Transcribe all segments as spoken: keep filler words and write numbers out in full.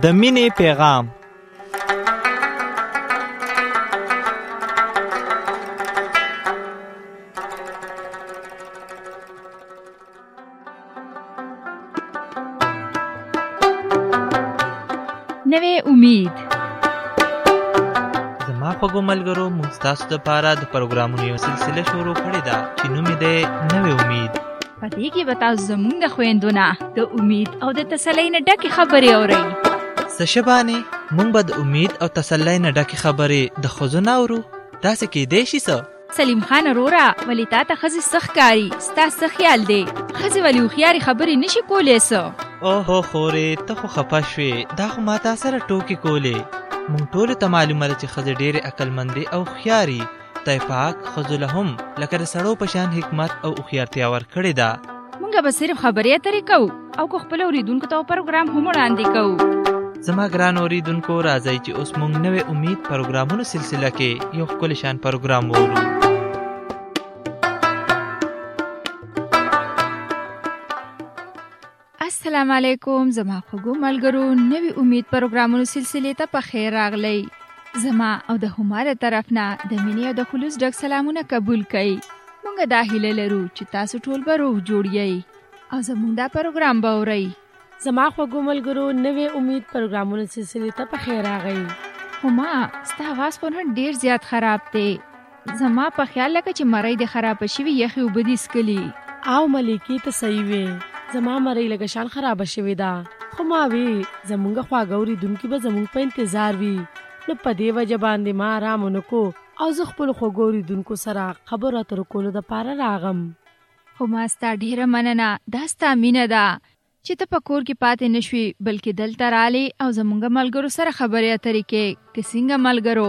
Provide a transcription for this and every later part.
د مینې پیغام. نوې امید. زما خوږو ملګرو، موږ ستاسو دپاره د پروګرامونو یو سلسله شروع کړې ده چې نوم یې دی نوې امید. په دې کې به تاسو زموږ د خویندو نه د امید او د تسلۍ نه ډکې خبرې اورئ. څه شبانې موږ به د امید او تسلۍ نه ډکې خبرې د ښځو نه اورو؟ داسې کیدی شي څه؟ سلیم خان وروره، ولې تا ته ښځې څه ښکاري؟ ستا څه خیال دی؟ ښځې ولې هوښیارې خبرې نشي کولی څه؟ اوهو خورې، ته خو خفه شوې. دا خو ما تا سره ټوکې کولې. موږ ټولو ته معلومه ده چې ښځې ډېرې عقلمندې او هوښیارې. خدای پاک ښځو له هم لکه د سړو په شان حکمت او هوښیارتیا ورکړې ده. موږ به صرف خبرې اترې کوو او که خپلو اورېدونکو ته پروګرام هم وړاندې کوو. زما ګران اورېدونکو، راځئ چې اوس موږ نوې امید پروګرامونو سلسله کې یو ښکلی شان پروګرام وورو. السلام علیکم زما خوږو ملګرو، نوې امید پروګرامونو سلسلې ته په خیر راغلی. زما او د هما د طرف نه د مینې او د خلوص ډک سلامونه قبول کړئ. موږ دا هیله لرو چې تاسو ټول به روغ جوړ یئ او زموږ دا پروګرام به اورئ. زما خوږو ملګرو، نوې امید پروګرامونو سلسلې ته په خیر راغی. هما ستا اواز خو نن ډېر زیات خراب دی. زما په خیال لکه چې مرۍ دې خرابه شوي یخې اوبه دې څښلي. او ملیکې ته صحیح وې، زما مرۍ لږه شان خرابه شوې ده. خو ما وی زمونږ خواږه اورېدونکي به زمونږ په انتظار وي، نو په دې وجه باندې ما آرام ونه کو او زه خپلو خوږو اورېدونکو سره خبرو اترو کولو دپاره راغم. خو ما ستا ډېره مننه، دا ستا مینه ده چې ته په کور کې پاتې نه شوې، بلکې دلته رالې او زمونږ ملګرو سره خبرې اترې کې. که څنګه ملګرو؟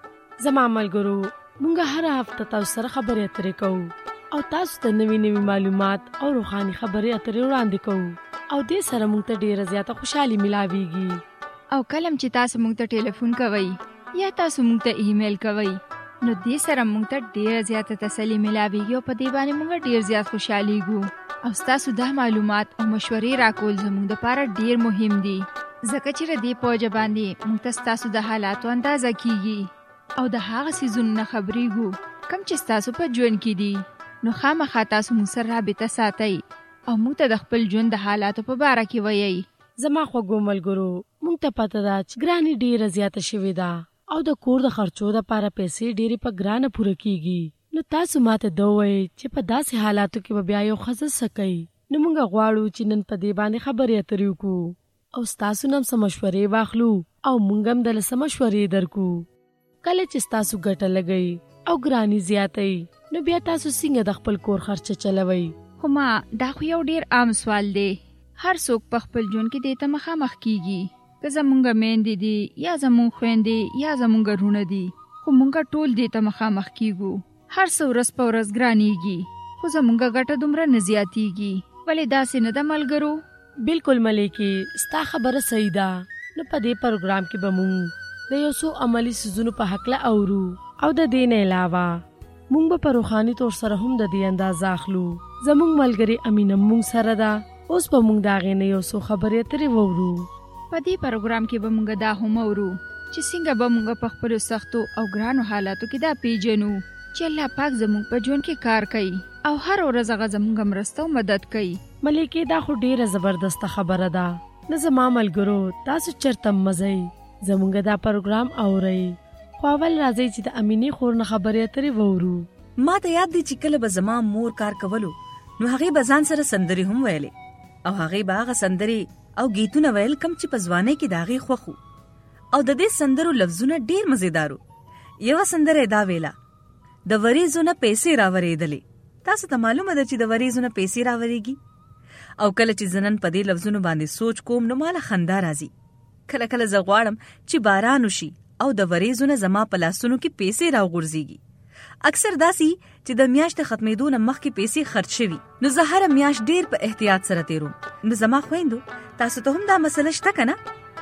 زما ملګرو، مونږ هره هفته تاسو سره خبرې اترې کوو او تاسو ته نوي نوي معلومات او روحاني خبرې اترې وړاندې کوو او دې سره مونږ ته ډېره زیاته خوشحالي ملاویږي. او کلم چې تاسو مونږ ته ټلیفون کوئ یا تاسو مونږ ته ایمیل کوئ، نو دې سره مونږ ته ډېره زیاته تسلي ملاویږي او په دې باندې مونږ ډېر زیات خوشحالیږو. او ستاسو دا معلومات او مشورې راکول زموږ دپاره ډېر مهم دي، ځکه چې د دې په وجه باندې مونږ ته ستاسو د حالاتو اندازه کیږي او د هغه څیزونو نه خبرېږو کوم چې ستاسو په ژوند کې دي. نو خامخا تاسو مونږ سره رابطه ساتئ او مونږ ته د خپل ژوند د حالاتو په باره کې وایئ. زما خوږو ملګرو، مونږ ته پته ده چې ګراني ډېره زیاته شوې ده او د کور د خرچو دپاره پیسې ډېرې په ګرانه پوره کیږي. نو تاسو ماته دا ووایئ چې په داسې حالاتو کې به بیا یو ښځه څه کوي. نو مونږ غواړو چې نن په دې باندې خبرې اترې وکړو او ستاسو نه هم څه مشورې واخلو او مونږ هم دله څه مشورې درکو. کله چې ستاسو ګټه لګئ او ګراني زیاتئ، نو بیا تاسو څنګه د خپل کور خرچه چلوئ؟ خو ما دا خو یو ډېر عام سوال دی. هر څوک په خپل ژوند کې دې ته مخامخ کیږي، که زمونږ میندې دي یا زمونږ خویندې یا زمونږ وروڼه دي، خو مونږ ټول دې ته مخامخ کیږو. هر څه ورځ په ورځ ګرانیږي، خو زمونږ ګټه دومره نه زیاتیږي. ولې داسې نه ده ملګرو؟ بالکل ملیکې، ستا خبره صحیح ده. نو په دې پروګرام کې به مونږ د یو څو عملي څیزونو په هکله اورو او د دې نه علاوه مونږ به په روحاني طور سره هم د دې اندازه اخلو. زمونږ ملګرې امینه مونږ سره ده. اوس به مونږ د هغې نه یو څو خبرې اترې وورو. په دې پروګرام کې به مونږ دا هم اورو چې څنګه به مونږ په خپلو سختو او ګرانو حالاتو کې دا پیژنو چې الله پاک زمونږ په ژوند کې کار کوي او هر ورځ هغه زمونږ مرسته او مدد کوي. ملیکې، دا خو ډېره زبردسته خبره ده. نه زما ملګرو، تاسو چېرته مزئ زمونږ دا پروګرام اورئ. خو اول راځئ چې د امینې خور نه خبرې اترې وورو. ما ته یاد دی چې کله به زما مور کار کولو، نو هغې به ځان سره سندرې هم ویلې او هغې به هغه سندرې او گیتونه ویل کم چې په ځوانۍ کې د هغې خوښ وو او د دې سندرو لفظونه ډېر مزیدار وو. یوه سندره دا ویله، د وریځو نه پیسې راورېدلې. تاسو ته معلومه ده چې د وریځو نه پیسې راورېږي؟ او کله چې زه نن په دې لفظونو باندې سوچ کوم، نو ماله خندا راځي. کله کله زه غواړم چې باران وشي او د وریځو نه زما په لاسونو کې پیسې راوغورځېږي. اکثر داسي چې د میاشتې ختمېدو نه مخکې پیسې خرڅ شوي، نو زه هره میاشت ډېر په احتیاط سره تیروم. نو زما خویندو، تاسو ته هم دا مسله شته که نه؟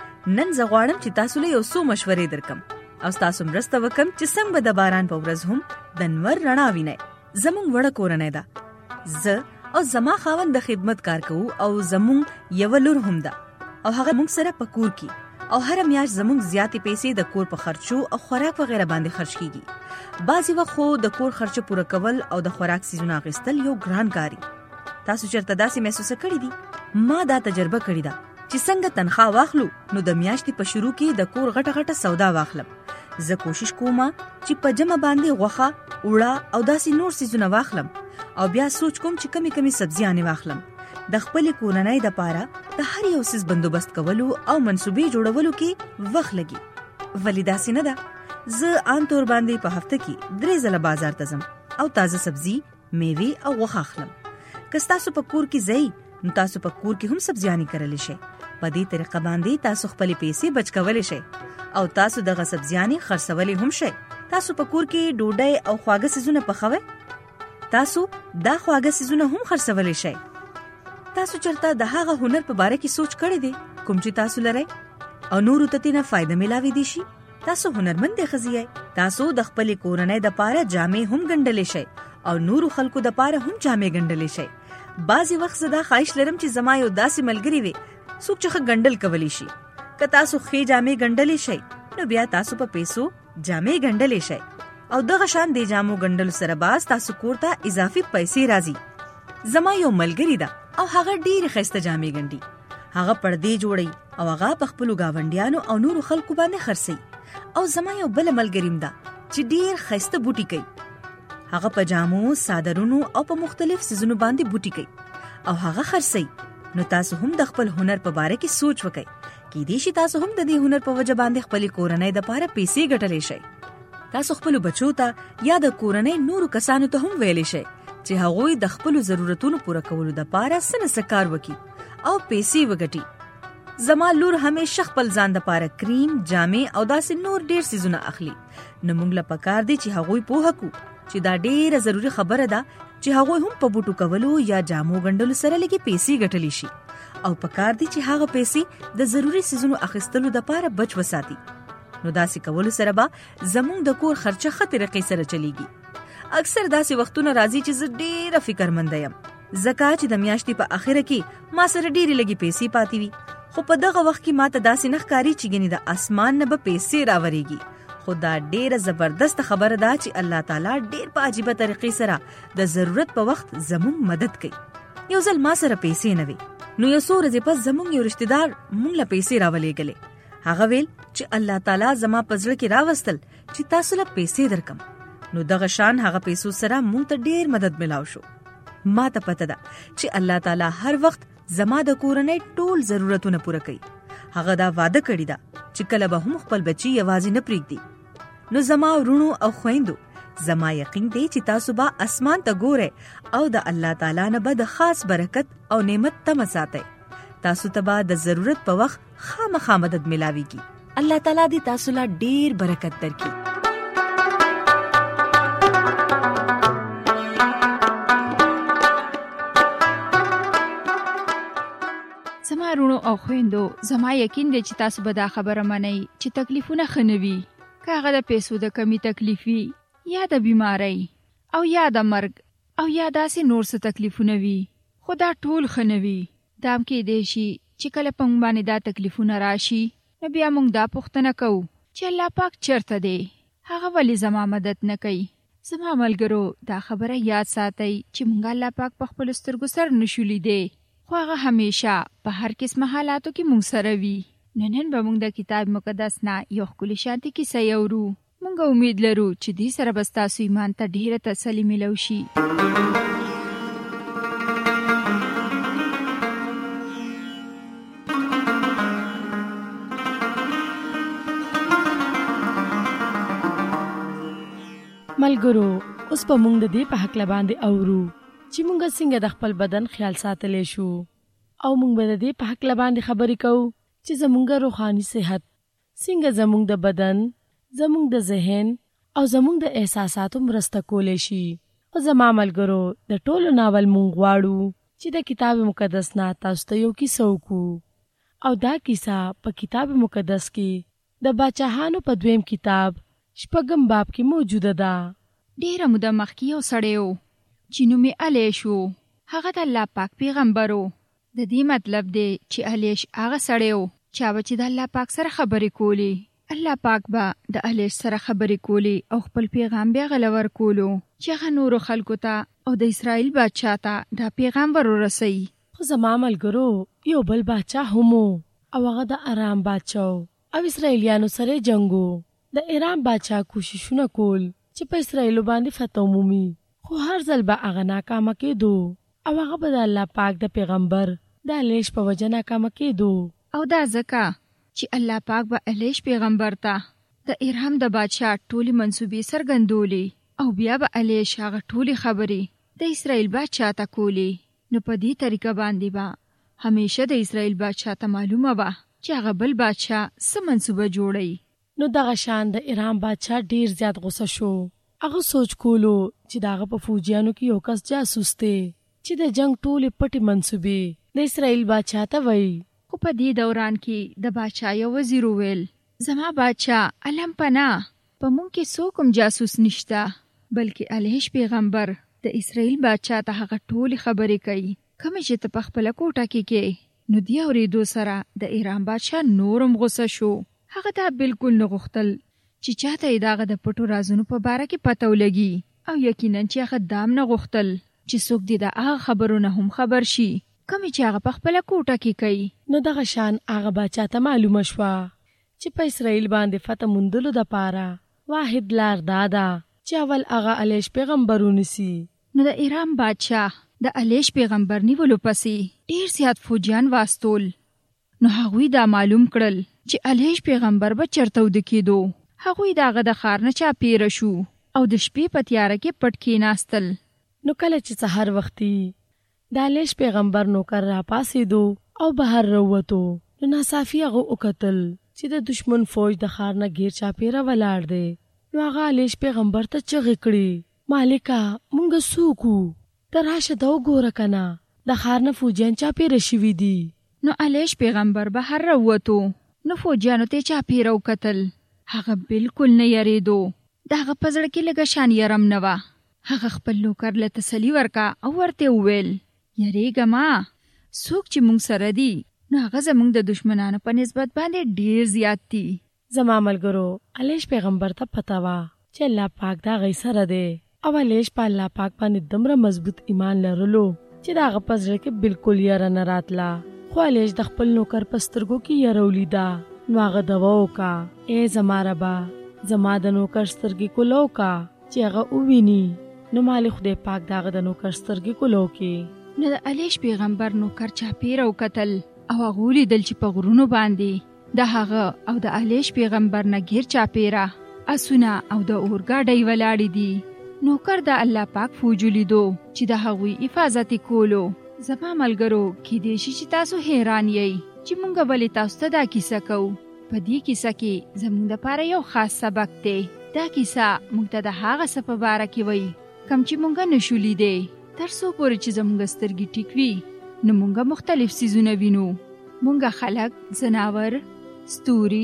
نن زه غواړم چې تاسو له یو څو مشورې درکم او ستاسو مرسته وکم چې څنګه به د باران په ورځ هم د نور رڼا وینئ. زمونږ وړه کورنۍ ده. زه او زما خاوند د خدمت کار کوو او زمونږ یوه لور هم ده او هغه مونږ سره په کور کې او هر میاشت زموږ زیاتې پیسې د کور په خرچو او خوراک وغیرہ باندې خرج کیږي. بعضی وخت خو د کور خرچه پوره کول او د خوراک سیزونه اخیستل یو ګران کاری. تاسو چرته داسې محسوس کړی دي؟ ما دا تجربه کړې ده چې څنګه تنخواه واخلو نو د میاشتې په شروع کې د کور غټه غټه سودا واخلم. زه کوشش کوم چې په جمع باندې غوښه، اوړه او داسې نور سیزونه واخلم او بیا سوچ کوم چې کمی کمی سبزیانې واخلم. د خپل کورنۍ د پاره د هر یو سیز بندوبست کولو او منصوبې جوړولو کې وخت لګي. ولی داسې نه ده. زه عام طور باندې په هفته کې درې ځله بازار ته ځم او تازه سبزي، میوې او غوښه اخلم. که تاسو په کور کې ځئ نو تاسو په کور کې هم سبزیانې کرلی شئ. په دې طریقه باندې تاسو خپلې پیسې بچ کولی شئ او تاسو دغه سبزیانې خرڅولی هم شئ. تاسو په کور کې ډوډۍ او خواږه سیزونه پخوئ. تاسو دا خواږه سیزونه هم خرڅولی شئ. تاسو چرته د هغه هنر په باره کې سوچ کړی دی کوم چې تاسو لرئ او نورو ته ترې فایده ملاوي دي شي؟ تاسو هنرمند ښځې یئ. تاسو د خپلې کورنۍ د پاره جامې هم ګنډلی شئ او نورو خلکو د پاره هم جامې ګنډلی شئ. بعضی وخت زه دا خواهش لرم چې زما یو داسې ملګری وي څوک چې ښه ګنډل کولی شي. که تاسو ښې جامې ګنډلی شئ نو بیا تاسو په پیسو جامې ګنډلی شئ او دغه شان د جامو ګنډلو سره باز تاسو کور ته اضافي پیسې راځي. زما یو ملګری ده او هغه ډېرې ښایسته جامې ګنډي. هغه پردې جوړي او هغه په خپلو ګاونډیانو او نورو خلکو باندې خرڅوي. او زما یو بله ملګریم ده چې ډېر ښایسته بوټي کوي. هغه په جامو، صادرونو او په مختلف سیزونو باندې بوټي کوي او هغه خرڅوي. نو تاسو هم د خپل هنر په باره کې سوچ وکئ. کیدای شي تاسو هم د دې هنر په وجه باندې خپلې کورنۍ د پاره پیسې ګټلی شئ. تاسو خپلو بچو ته یا د کورنۍ نورو کسانو ته هم ویلی شئ چې هغوی د خپلو ضرورتونو پوره کولو د پاره څه نه څه کار وکړي او پیسې وګټي. زما لور همیشه خپل ځان د پاره کریم، جامې او داسې نور ډېر سیزونه اخلي. نو موږ له پکار دی چې هغوی پوهه کړو چې دا ډېره ضروري خبره ده چې هغوی هم په بوټو کولو یا جامو ګنډلو سره لږې پیسې ګټلی شي او پکار دی چې هغه پیسې د ضروري سیزونو اخیستلو د پاره بچ وساتي. نو داسې کولو سره به زموږ د کور خرچه ښه طریقې سره چلیږي. اکثر داسې وختونه راځي چې زه ډېره فکرمنده یم ځکه چې د میاشتې په اخره کې ما سره ډېرې لږې پیسې پاتې وي. خو په دغه وخت کې ما ته داسې نه ښکاري چې ګنې د اسمان نه به پیسې راورېږي. خو دا ډېره زبردست خبره ده چې الله تعالی ډېر په عجیبه طریقې سره د ضرورت په وخت زموږ مدد کوي. یو ځل ما سره پیسې نه وي نو یو څو ورځې پس زموږ یو رشتې دار موږ له پیسې راولېږلې. هغه ویل چې الله تعالی زما په زړه کې راوستل چې تاسو له پیسې درکم. نو دغه شان هغه پیسو سره موږ ته ډېر مدد ملاو شو. ما ته پته ده چې الله تعالی هر وخت زما د کورنۍ ټول ضرورتونه پوره کوي. هغه دا وعده کړی ده چې کله به هم خپل بچي یوازې نه پرېږدي. نو زما ورونو او خویندو، زما یقین دی چې تاسو به اسمان ته ګورئ او د الله تعالی نه به د خاص برکت او نعمت تمه ساتئ. تاسو ته به د ضرورت په وخت خامخا مدد ملاويږي. الله تعالی دې تاسو لا ډېر برکت درکړي. زما رونو او خويندو، زما یقین دی چې تاسو به دا خبره منئ چې تکلیفونه ښه نه وي. که هغه د پیسو د کمی تکلیف وي یا د بیمارۍ او یا د مرګ او یا داسې نور څه تکلیفونه وي، خو دا ټول ښه نه وي. دا هم کیدای شي چې کله په موږ باندې دا تکلیفونه راشي نو بیا موږ دا پوښتنه کوو چې الله پاک چېرته دی؟ هغه ولې زما مدد نه کوي؟ زما ملګرو، دا خبره یاد ساتئ چې موږ الله پاک په خپلو سترګو سره نشو لیدی، خو هغه همیشه په هر قسمه حالاتو کې موږ سره وي. نن نن به موږ د کتاب مقدس نه یو ښکلې شانتي کیسه اورو. موږ امید لرو چې دې سره به ستاسو ایمان ته ډېره تسلي میلو شي. ملګرو، اوس به موږ د دې په هکله باندې اورو چې موږ څنګه د خپل بدن خیال ساتلی شو او موږ به د دې په هکله باندې خبرې کوو چې زمونږ روحاني صحت څنګه زمونږ د بدن، زمونږ د ذهن او زمونږ د احساساتو مرسته کولی شي. او زما ملګرو، د ټولو ناول مونږ غواړو چې د کتاب مقدس نه تاسو ته یو کیسه وکړو. او دا کیسه په کتاب مقدس کې د باچاهانو په دویم کتاب شپږم باب کې موجوده ده. ډېره موده مخکې یو سړی و چې نوم یې الیش و. هغه د الله پاک پیغمبر و. د دې مطلب دی چې الیش هغه سړی و چا به چې د الله پاک سره خبرې کولې، الله پاک به د الیش سره خبرې کولې او خپل پیغام بیا غلور کولو چې هغه نورو خلکو ته او د اسرائیل بادشاه ته دا پیغام ورورسوي. خو زما ملګرو یو بل بادشاه هم او هغه د ارام بادشاه او اسرائیلیانو سره جنگو. د ایران بادشاه کوششونه کول چې په اسرائیل باندې فتح ومومي، خو هر ځل به هغه ناکامه کېدو او هغه به د الله پاک د پیغمبر د الیش په وجه ناکامه کېدو. او دا ځکه چې الله پاک به الیش پیغمبر ته د ایران د بادشاه ټولې منصوبې څرګندولې او بیا به الیش هغه ټولې خبرې د اسرائیل بادشاه ته کولې. نو په دې طریقه باندې به همیشه د اسرائیل بادشاه ته معلومه وه چې هغه بل بادشاه څه منصوبه جوړوي. نو دغه شان د ایران بادشاه ډیر زیات غوسه شو. هغه سوچ کولو چې داغه په فوجیانو کې یو کس جاسوس دی چې د جنگ ټولې پټې منصوبې د اسرائیل بادشاه ته وایي. خو په دې دوران کې د بادشاه یو وزیر وویل، زما بادشاه علم پناه، په مونږ کې څوک هم جاسوس نشته، بلکې الیش پیغمبر د اسرائیل بادشاه ته هغه ټولې خبرې کوي کومې چې ته په خپله کوټه کې کې. نو دې اورېدو سره د ایران بادشاه نورم غوسه شو. هغه دا بالکل نه غوښتل چې چاته یې داغه د پټو رازونو په باره کې پته ولګي، او یقینا چې هغه دام نه غوښتل چې څوک دې د هغه خبرو نه هم خبر شي کومې چې هغه په خپله کوټه کې کوي. نو دغه شان هغه بادشاه ته معلومه شوه چې په اسرائیل باندې فتح موندلو دپاره واحد لار دا ده چې اول هغه الیش پیغمبر ونیسي. نو د ایران بادشاه د الیش پیغمبر نیولو پسې ډیر زیات فوجیان واستول. نو هغوی دا معلوم کړل چې الیش پیغمبر به چرته وده کېدو. هغوی د هغه د ښار نه چاپېره شو او د شپې په تیاره کې پټ کېناستل. نو کله چې سحر وختي د الیش پیغمبر نوکر راپاسېدو او بهر راووتو، نو ناڅاپي هغه وکتل چې د دشمن فوج د ښار نه غیر چاپېره ولاړ دی. نو هغه الیش پیغمبر ته چغې کړې، مالکه مونږ څوک وو؟ ته راشه دا وګوره کنه د ښار نه فوجیان چاپېره شوي دي. نو الیش پیغمبر بهر راووتو. نو فوجیانو ته چاپېره وکتل، هغه بالکل نه یریدو. د هغه په زړه کې لږه شان یرم نه وه. هغه خپل نوکر له تسلي ورکا او ورته وویل، یریږه ما، څوک چې موږ سره دي نو هغه زموږ د دشمنانو په نسبت باندې ډیر زیات دي. زما ملګرو الیش پیغمبر ته پته وه چې الله پاک د هغې سره دی، او الیش په الله پاک باندې دومره مضبوط ایمان لرلو چې د هغه په زړه کې بالکل یره نه راتله. خو الیش د خپل نوکر په سترګو کې یره ولیده. نو هغه دعا وکړه، ای زما ربه، زما د نوکر سترګې کولو وکړه چې هغه وویني. نو مالک خدای پاک د هغه د نوکر سترګې کولو کې. نو د الیش پیغمبر نوکر چاپېره وکتل او هغه ولیدل چې په غرونو باندې د هغه او د الیش پیغمبر نه غیر چاپېره اسونه او د اورګاډۍ ولاړې دي. نوکر د الله پاک فوج لیدو چې د هغوی حفاظت کولو. زما ملګرو کیدای شي چې تاسو حیران یئ چې مونږ ولې تاسو ته دا کیسه کوو. په دې کیسه کې زموږ دپاره یو خاص سبق دی. دا کیسه مونږ ته د هغه څه په باره کې وایي کوم چې مونږ نشو لیدی، تر څو پورې چې زموږ سترګې ټیک وي نو مونږ مختلف څیزونه وینو. مونږ خلک، ځناور، ستوري،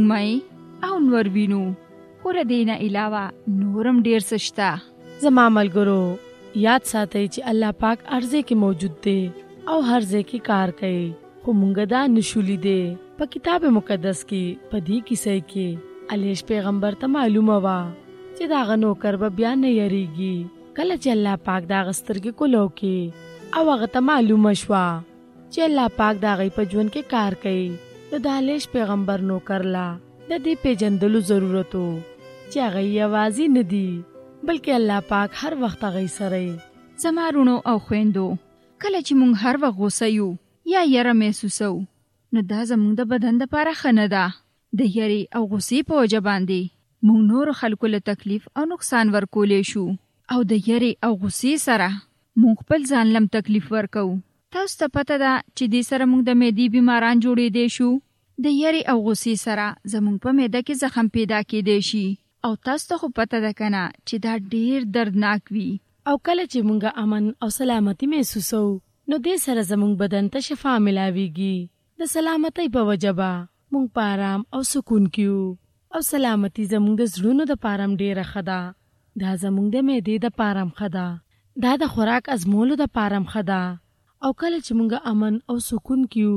سپوږمۍ او نور وینو. خو له دې نه علاوه نورم ډیر څه شته. زما ملګرو یاد ساتئ چې الله پاک هر ځای کې موجود دی او هر ځای کې کار کوي، خو مونږ دا نشو لیدی. په کتاب مقدس کې په دې کیسه کې الیش پیغمبر ته معلومه وه چې د هغه نوکر به بیا نه یریږي. کله چې الله پاک د هغه سترګې کولو کې او هغه ته معلومه شوه چې الله پاک د هغې په ژوند کې کار کوي، نو د الیش پیغمبر نوکر لا د دې پیژندلو ضرورت و چې هغه یوازې نه دي بلکې الله پاک هر وخت هغې سره. زما رونو او خویندو، کله چې مونږ هر وخت غوسه یو یا یره محسوسو نو دا زموږ د بدن دپاره ښه نه ده. د یرې او غوسې په وجه باندې مونږ نورو خلکو له تکلیف او نقصان ورکولی شو، او د یرې او غوسې سره مونږ خپل ځان لم تکلیف ورکو. تاسو ته پته ده چې دې سره مونږ د معدې بیماران جوړېدی شو. د یرې او غوسې سره زمونږ په معده کې زخم پیدا کېدی شي، او تاسو ته خو پته ده کنه چې دا ډیر دردناک وي. او کله چې مونږ امن او سلامتی محسوسو نو دې سره زمونږ بدن ته شفا ملاویږي. د سلامتی په وجه به مونږ په آرام او سکون کیو، او سلامتی زمونږ د زړونو د پاره ډیره ښه ده. دا زمونږ د معدې د پاره ښه ده. دا د خوراک ازمولو د پاره ښه ده. او کله چې مونږ امن او سکون کیو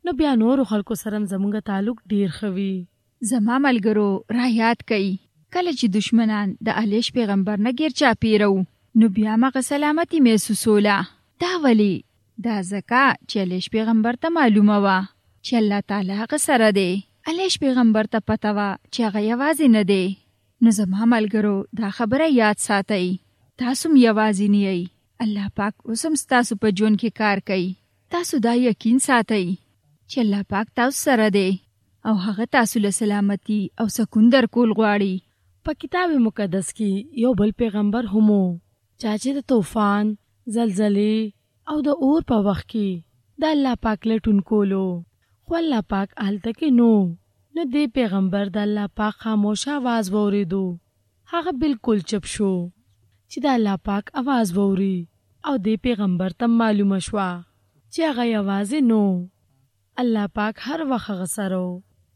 نو بیا نورو خلکو سره زمونږ تعلق ډیر خوي. زما ملګرو را یاد کئ کله چې دشمنان د الیش پیغمبر نه غیر چا پیرو نو بیا مغه سلامتی محسوسوله. دا ولی دا زکا چې الیش پیغمبر ته معلومه وا چې الله تعالی هغه سره دی. الیش پیغمبر ته پته وا چې هغه یوازې نه دی. نو زما ملګرو دا خبره یاد ساتئ، تاسو م یوازې نه یئ. الله پاک اوسم ستاسو په ژوند کې کار کوي. تاسو دا یقین ساتئ چې الله پاک تاسو سره دی او هغه تاسو له سلامتی او سکون درکول غواړي. په کتاب مقدس کې یو بل پیغمبر همو چې د طوفان، زلزلې او د اور په وخت کې د الله پاک لټون کولو، خو الله پاک هلته کې نو نو دې پیغمبر د الله پاک خاموش आवाज ووریدو. هغه بالکل چپ شو چې د الله پاک आवाज ووري او دې پیغمبر ته معلومه شوه چې هغه یوازې نو الله پاک هر وخت غسرو.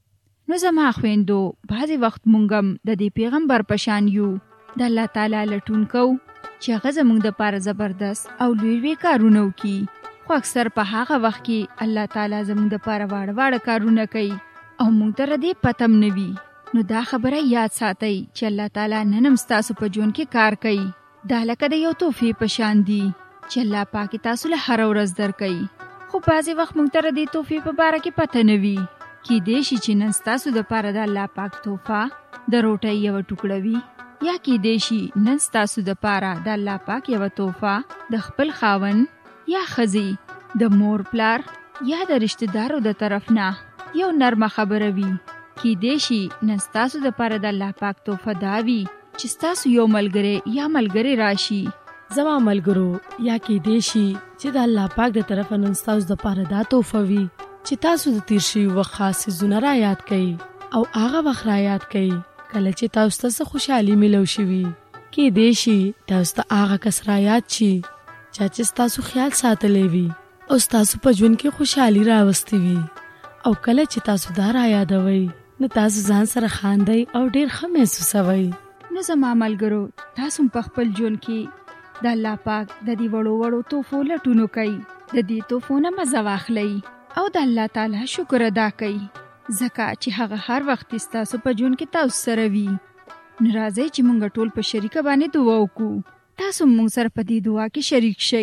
نو زما خويندو بعضی وخت مونږم د دې پیغمبر پشان یو د الله تعالی لټون کو چې هغه زموږ د پاره زبردست او لوی لوی کارونه وکي. خو اکثر په هغه وخت کې الله تعالی زموږ د پاره واړه واړه کارونه کوي او مونږ ته دې پتم نوي. نو دا خبره یاد ساتئ چې الله تعالی نن هم تاسو په ژوند کې کار کوي. دا لکه د یو تحفې په شان دي چې الله پاک تاسو له هر ورځ درکوي. خو بعضی وخت مونږ ته دې تحفې په باره کې پته نه وي. کې دې شي چې نن تاسو د پاره د الله پاک تحفه د روټۍ یو ټوکړه وي، یا کې دې شي نن تاسو د پاره د الله پاک یو تحفه د خپل خاون یا خزي، د مور پلار یا د رشتہ دارو د طرف نه یو نرمه خبره وي. کې دې شي نن تاسو د پاره د الله پاک تحفه دا وي چې تاسو یو ملګری یا ملګری راشي. زما ملګرو یا کې دې شي چې د الله پاک د طرف نن تاسو د پاره دا تحفه وي چې تاسو د تیر شي وخت خاص زونه را یاد کړئ او هغه وخت را یاد کړئ کله چې تاسو ته خوشحالي ملو شي. کې دې شي تاسو ته هغه کس را یاد شي چې تاسو خیال ساتلې وي او تاسو په ژوند کې خوشحالي راوستي وي. او کله چې تاسو دا را یادوي نو تاسو ځان سره خاندئ او ډیر ښه محسوسوئ. نو زما ملګرو تاسو په خپل ژوند کې د الله پاک د دې وړو وړو تحفو لټونو کوي، د دې تحفو نه مزه واخلئ او د الله تعالی شکر ادا کړئ ځکه چې هغه هر وخت تاسو په ژوند کې تاسو سره وي. ناراضي چې مونږ ټول په شریکه باندې دعا وکړو، تاسو مونږ سره په دې دعا کې شریک شئ.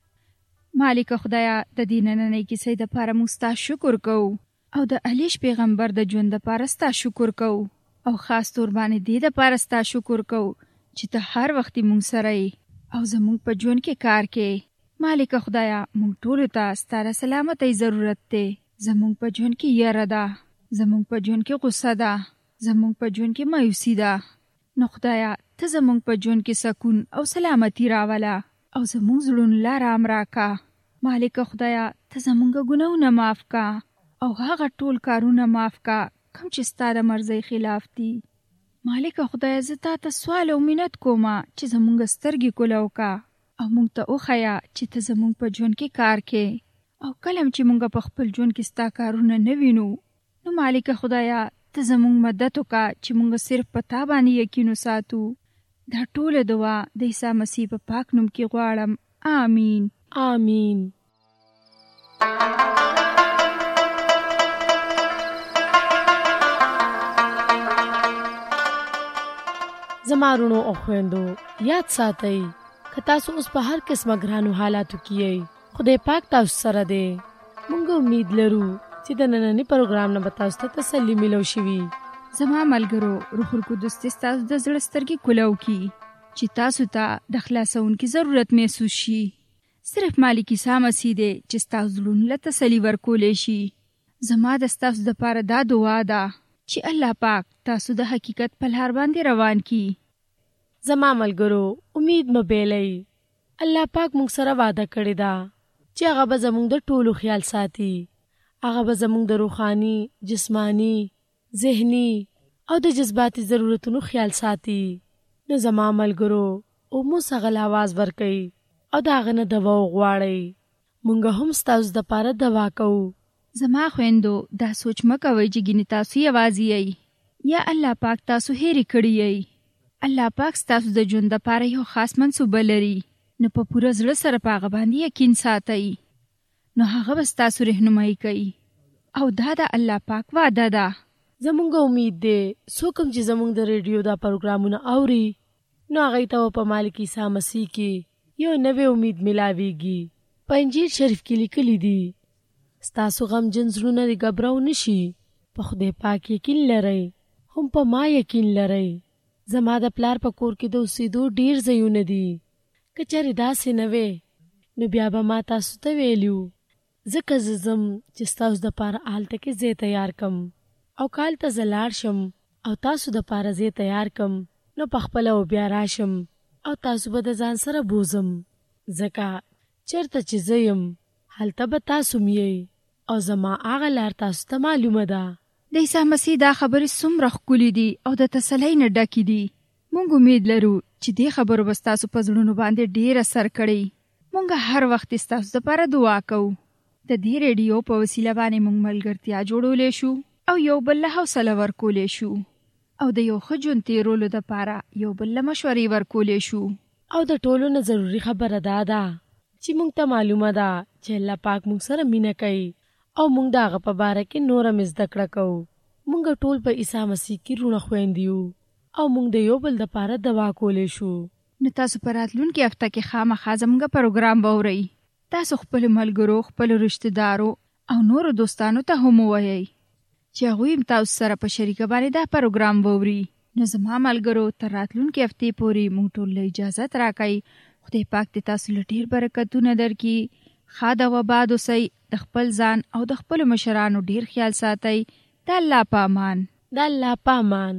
مالک خدایا د دې نننۍ کیسې د پاره مونږ ستاسو شکر کوو او د الیش پیغمبر د ژوند د پاره ستاسو شکر کوو او خاص تور باندې دې د پاره ستاسو شکر کوو چې ته هر وخت مونږ سره یې او زمونږ په ژوند کې کار کوي. مالک خدایا مونږ ټول ته ستاره سلامتی ضرورت دی. زمونږ په ژوند کې یره ده، زمونږ په ژوند کې غصه ده، زمونږ په ژوند کې مایوسی ده. نو خدایا ته زمونږ په ژوند کې سکون او سلامتی راوله او زمونږ زړونو لا رام راکا. مالک خدایا ته زمونږ ګناهونه معاف کا او هغه ټول کارونه معاف کا کوم چې ستاره مرزي خلاف دي. مالک خدایا زه تا ته سوال او منت کوم چې زمونږ سترګې کولاو کا او مونږ ته وخیا چې ته زمونږ په ژوند کې کار کې او کلم چې مونږ په خپل ژوند کې ستا کارونه نه وینو نو مالک خدایا ته زمونږ مدد وکا چې مونږ صرف په تا باندې یقین وساتو. دا ټول دعا د عیسی مسیح په پاک نوم کې غواړم، آمین آمین. زمارونو او خويندو یاد ساتئ که تاسو اوس په هر قسمه ګرانو حالاتو کې یئ، خدای پاک تاسو سره دی. موږ امید لرو چې د نننۍ پروګرام نه به تاسو ته تسلي ملو شي. زما ملګرو روح القدس تاسو د زړه سترګې کولاو کی چې تاسو ته د خلاصونکو ضرورت محسوس شي. صرف مالک عیسی مسیح دی چې تاسو زړونو له تسلي ورکولې شي. زما د تاسو د پاره دا دعا ده چې الله پاک تاسو د حقیقت په لار باندې روان کی. زما ملګرو امید مې بیلې الله پاک موږ سره وعده کړی دا چې هغه به زموږ د ټولو خیال ساتي. هغه به زموږ د روحاني، جسمانی، ذهني او د جذباتي ضرورتونو خیال ساتي. نو زما ملګرو او مو سغل आवाज ورکړي او دا غنه دوا غواړي. مونږ هم ستاسو د پاره دوا کوو. زما خويندو دا سوچ مکوئ چې ګینه تاسو یوازې یې یا الله پاک تاسو هېری کړی یې. الله پاک تاسو د ژوند لپاره یو خاص منصوبه لري. نو په پوره زړه سره پاغه باندې یقین ساتئ. نو هغه به تاسو رهنمایي کوي او دا د الله پاک وعده ده. زمونږ امید دی څوک هم چې زمونږ د ریډیو دا پروګرامونه اوري نو هغوی ته په مالک عیسی مسیح کې یو نوی امید ملاویږي. په انجیل شریف کې لیکلي دي ستاسو غمجن زړونه دې ګبراو نشي، په خدای پاک یقین لرئ، هم په ما یقین لرئ. زما د پلار په کور کې د اوسېدو ډېر ځایونه دي. که چېرې داسې نه وی نو بیا به ما تاسو ته ویلي وو. ځکه زه ځم چې ستاسو دپاره هلته کې ځای تیار کم او که هلته زه لاړ شم او تاسو دپاره ځای تیار کم نو پخپله و بیا راشم او تاسو به د ځان سره بوزم. ځکه چېرته چې زه یم هلته به تاسو م یئ او زما هغه لار تاسو ته معلومه ده. د عیسی مسیح دا خبرې څومره ښکلي دي او د تسلۍ نه ډکې دي. موږ امید لرو چې دې خبرو به ستاسو په زړونو باندې ډېر اثر کړی. موږ هر وخت ستاسو دپاره دعا کوو. د دې ریډیو په وسیله باندې موږ ملګرتیا جوړولی شو او یو بل له حوصله ورکولی شو او د یو ښه ژوند تېرولو دپاره یو بل له مشورې ورکولی شو. او د ټولو نه ضروري خبره دا ده چې موږ ته معلومه ده چې الله پاک موږ سره مینه کوي او موږ د هغه په باره کې نور هم زده کړه کوو. موږ ټول په عیسی مسیح کې رونه خویندې یو او موږ د یو بل دپاره دعا کولی شو. نو تاسو په راتلونکي هفته کې خامخا زموږ پروګرام به اورئ. تاسو خپلو ملګرو، خپلو رشتهدارو او نورو دوستانو ته هم ووایئ چې هغوی هم تاسو سره په شریکه باندې دا پروګرام واوري. نو زما ملګرو تر راتلونکي هفتې پورې موږ ټول له اجازت راکئ. خدای پاک دې تاسو له ډېر برکتونه درکړي. ښاد او آباد اوسئ. د خپل ځان او د خپلو مشرانو ډېر خیال ساتئ. د الله په امان. د الله په امان.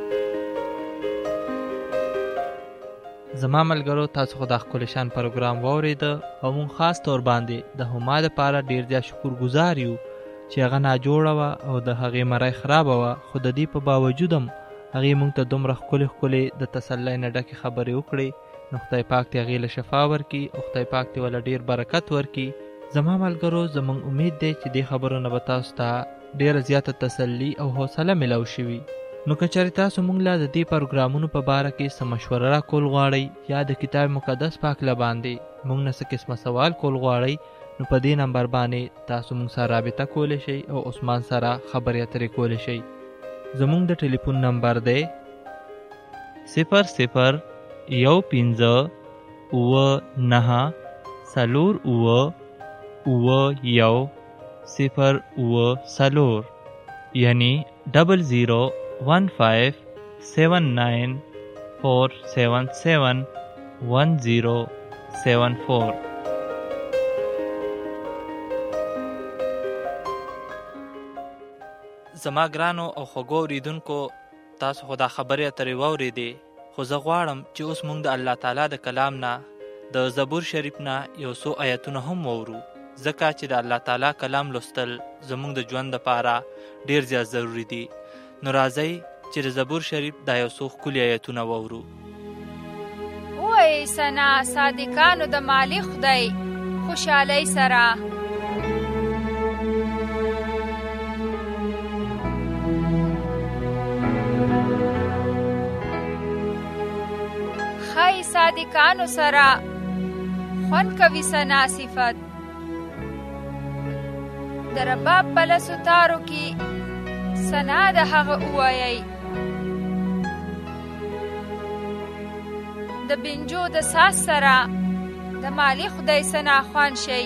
زما ملګرو تاسو خو دا ښکلی شان پروګرام واورېده او مونږ خاص طور باندې د هما دپاره ډېر زیات شکرګزار یو چې هغه ناجوړه وه او د هغې مرۍ خرابه وه، خو د دې په باوجود هم هغې مونږ ته دومره ښکلې ښکلې د تسلی نه ډکې خبرې وکړې. نو خدای پاک دې هغې له شفا ورکړي او خدای پاک دې وله ډېر برکت ورکړي. زما ملګرو زموږ امید دی چې دې خبرو نه به تاسو ته ډېره زیاته تسلي او حوصله میلاو شوي. نو که چېرې تاسو موږ له د دې پروګرامونو په باره کې څه مشوره راکول غواړئ یا د کتاب مقدس پاک له باندې موږ نه څه قسمه سوال کول غواړئ نو په دې نمبر باندې تاسو موږ سره رابطه کولی شئ او عثمان سره خبرې اترې کولی شئ. زموږ د ټلیفون نمبر دی صفر صفر یو پنځه اوه نهه څلور اوه اوه یو صفر اوه څلور یعنی ډبل زیرو ون فایو سیون ناین فور سیون سیون ون زیرو سیون فور. زما ګرانو او خوږو اوریدونکو تاسو خو دا خبرې اترې واورېدې، خو زه غواړم چې اوس موږ د الله تعالی د کلام نه د زبور شریف نه یو څو آیتونه هم واورو، ځکه چې د الله تعالی کلام لوستل زموږ د ژوند دپاره ډېر زیات ضروري دي. نو راځئ چې د زبور شریف دا یو څو ښکلي آیتونه واورو. وایي سنا صادقانو د مالک خدای خوشحالۍ سره خی صادقانو سره خوند کوي سنا صفت د رباب په لسو تارو کې سنا د هغه ووایئ د بنجو د ساس سره د مالک خدای سنا خوان شي.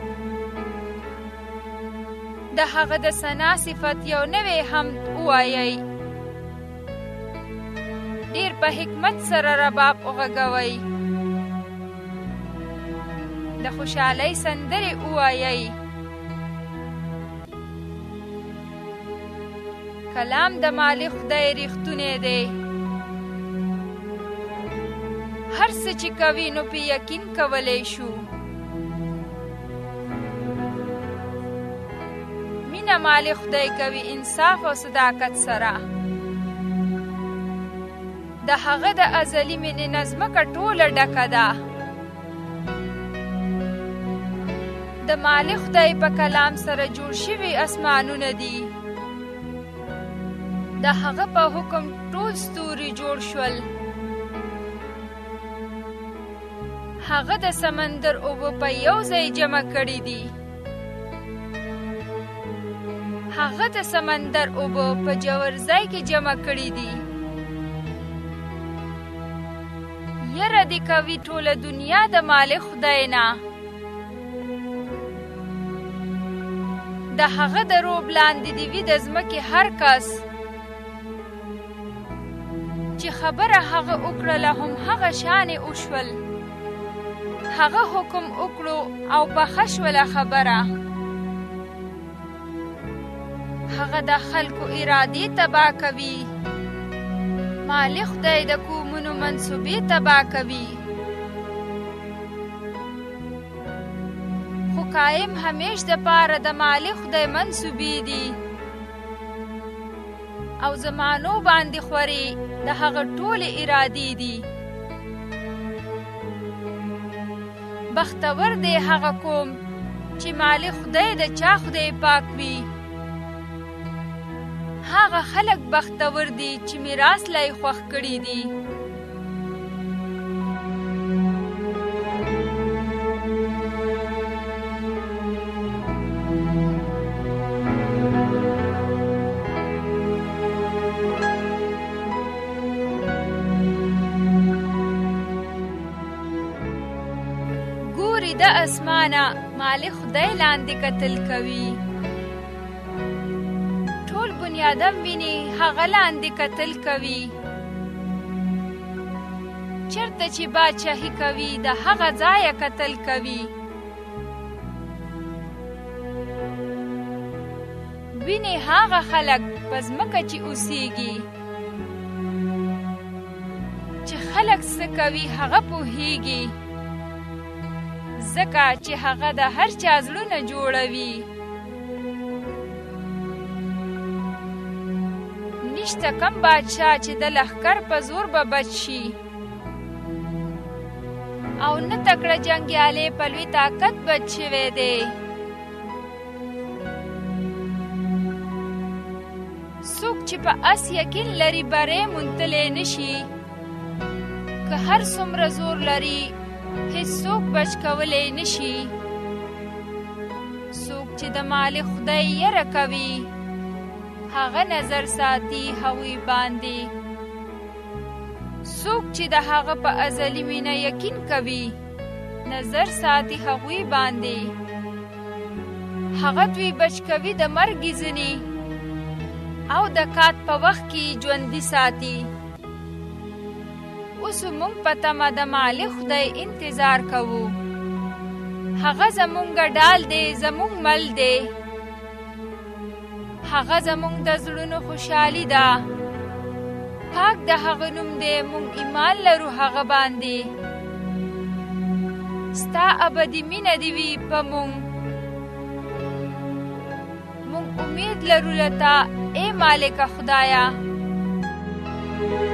د هغه د سنا صفت یو نوی حمد ووایئ ډیر په حکمت سره رباب وغږوئ د خوشحالۍ سندرې ووایئ. کلام د مالک خدای ریښتونی دی، هر څه چې کوي نو په یقین کولی شو. مینه مالک خدای کوي انصاف او صداقت سره. د هغه د ازلي مینې نه ځمکه ټوله ډکه ده. د مالک خدای په کلام سره جوړ شوي اسمانونه دي. د هغه په حکم ټول ستوري جوړ شول. هغه د سمندر اوبه په یو ځای جمع کړي دي. هغه د سمندر اوبه په جوور ځای کې جمع کړي دي. یره دې کوي ټوله دنیا د مالک خدای نه، د هغه د روب لاندې دې وي د ځمکې هر کس چې خبره هغه وکړله هم هغه شانې وشول. هغه حکم وکړو او پخه شوله خبره. هغه د خلکو ارادې تباه کوي، مالک خدای د قومونو منصوبې تباه کوي. خو قایم همیش د پاره د مالک خدای منصوبې دي او زمانو باندې خوري د هغه ټولې ارادې دي. بختور دی هغه قوم چې مالک خدای د چا خدای پاک وي. هغه خلک بختور دي چې میراث لای خوښ کړي دي. ګوري د اسمانه مالک خدای لاندې کتل کوي. ټول بنیادم ویني هغه لاندې کتل کوي. چرته چې باچاهي کوي د هغه ځایه کتل کوي. ویني هغه خلک په ځمکه چې اوسېږي، چې خلک څه کوي هغه پوهېږي، ځکه چې هغه د هر چا زړونه جوړوي. نشته کم بادشاه چې د لښکر په زور به بچ شي، او نه تکړه جنګیالی په لوی طاقت بچ شوی دی. څوک چې په اس یقین لري بری موندلی نشي، که هر څومره زور لري هیڅوک بچ کولی نشي. څوک چې د مالک خدای یره کوي هغه نظر ساتي هغوی باندې. څوک چې د هغه په ازلي مینه یقین کوي نظر ساتي هغوی باندې. هغه دوی بچ کوي د مرګ ځینې او د کات په وخت کې ژوندي ساتي. اوس موږ په تمه د مالک خدای انتظار کوو. هغه زمونږ ډال دی، زمونږ مل دی. هغه زمونږ د زړونو خوشحالي ده. پاک د هغه نوم دی، موږ ایمان لرو هغه باندې. ستا ابدي مینه دې وي په موږ. موږ امید لرو له تا ای مالکه خدایه.